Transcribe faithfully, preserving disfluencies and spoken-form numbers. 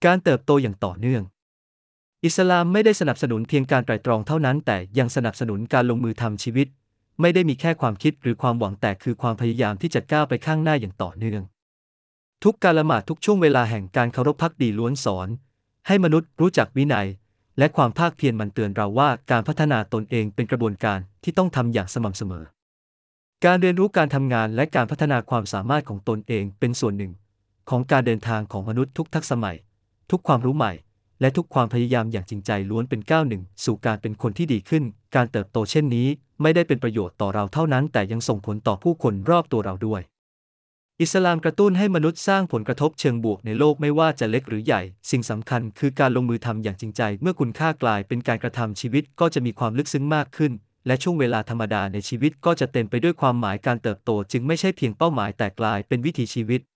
การเติบโตอย่างต่อเนื่องอิสลามไม่ได้สนับสนุนเพียงการไตร่ตรองเท่านั้นแต่ยังสนับสนุนการลงมือทำชีวิตไม่ได้มีแค่ความคิดหรือความหวังแต่คือความพยายามที่จะก้าวไปข้างหน้าอย่างต่อเนื่องทุกการละหมาดทุกช่วงเวลาแห่งการเคารพภักดีล้วนสอนให้มนุษย์รู้จักวินัยและความภาคเพียรมันเตือนเราว่าการพัฒนาตนเองเป็นกระบวนการที่ต้องทำอย่างสม่ำเสมอการเรียนรู้การทำงานและการพัฒนาความสามารถของตนเองเป็นส่วนหนึ่งของการเดินทางของมนุษย์ทุกทักษะใหม่ทุกความรู้ใหม่และทุกความพยายามอย่างจริงใจล้วนเป็นก้าวหนึ่งสู่การเป็นคนที่ดีขึ้นการเติบโตเช่นนี้ไม่ได้เป็นประโยชน์ต่อเราเท่านั้นแต่ยังส่งผลต่อผู้คนรอบตัวเราด้วยอิสลามกระตุ้นให้มนุษย์สร้างผลกระทบเชิงบวกในโลกไม่ว่าจะเล็กหรือใหญ่สิ่งสำคัญคือการลงมือทำอย่างจริงใจเมื่อคุณค่ากลายเป็นการกระทำชีวิตก็จะมีความลึกซึ้งมากขึ้นและช่วงเวลาธรรมดาในชีวิตก็จะเต็มไปด้วยความหมายการเติบโตจึงไม่ใช่เพียงเป้าหมายแต่กลายเป็นวิถีชีวิต